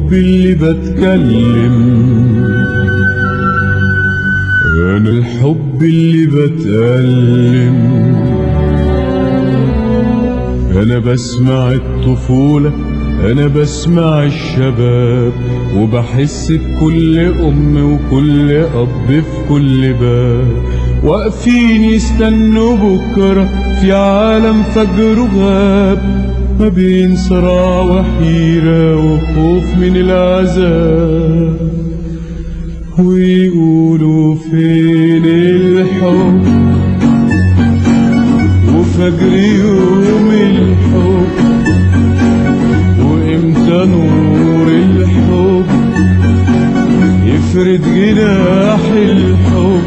الحب اللي بتكلم، أنا الحب اللي بتألم. أنا بسمع الطفولة، أنا بسمع الشباب، وبحس بكل أم وكل أب في كل باب، واقفين يستنوا بكرة في عالم فجر غاب، ما بين صراع وحيرة وخوف من العذاب، ويقولوا فين الحب وفجر يوم الحب، وامتى نور الحب يفرد جناح الحب.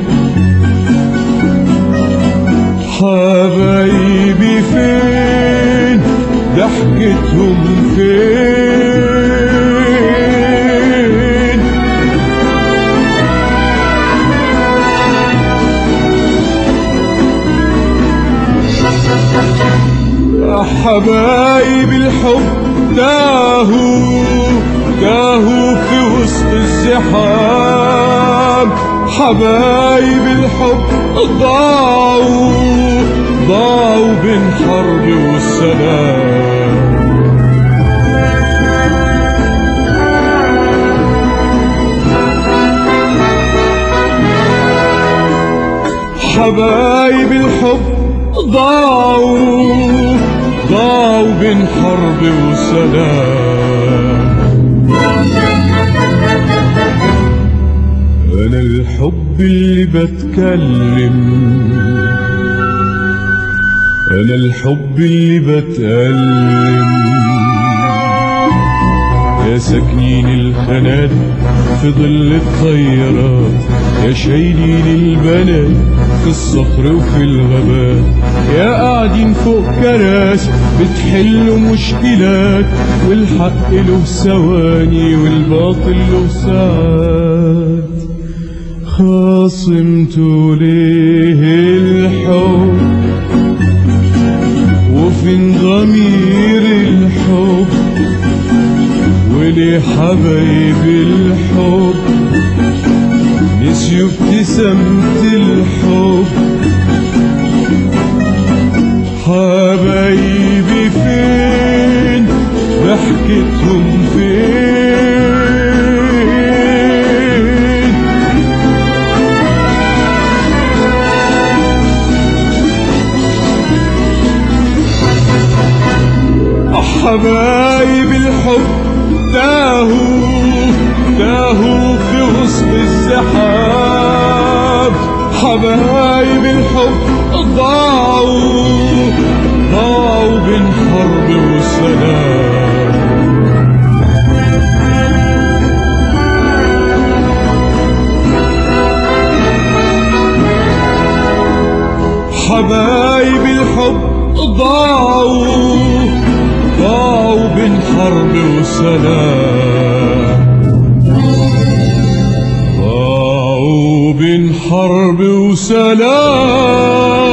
حبايبي فين ضحكتهم فين؟ حبايب الحب تاهوا في وسط الزحام، حبايب الحب ضاعوا بين حرب والسلام. حبايب الحب ضاعوا بين حرب وسلام. أنا الحب اللي بتكلم، أنا الحب اللي بتألم. يا ساكنين الخنادق في ظل الطيارات، يا شايلين البنات في الصخر وفي الغابات، يا قاعدين فوق كراسي بتحلوا مشكلات، والحق له ثواني والباطل له ساعات. خاصمتوا ليه الحب وفين ضمير الحب؟ وليه حبايب الحب نسيوا ابتسامة الحب؟ حبايبي فين ضحكتهم فين؟ حبايب الحب تاهوا في وسط الزحام، حبايب الحب ضاعوا بين حرب وسلام. حبايب الحب ضاعوا بين حرب وسلام، ضاعوا بين حرب وسلام.